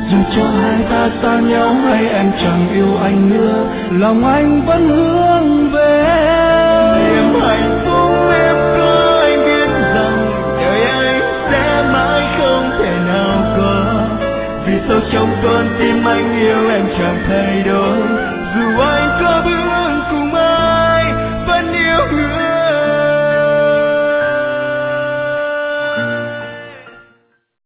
Dù cho hai ta xa nhau hay em chẳng yêu anh nữa, lòng anh vẫn hướng về em. Niềm hạnh phúc em có, anh biết rằng đời anh sẽ mãi không thể nào có. Vì sâu trong con tim anh yêu em chẳng thay đổi.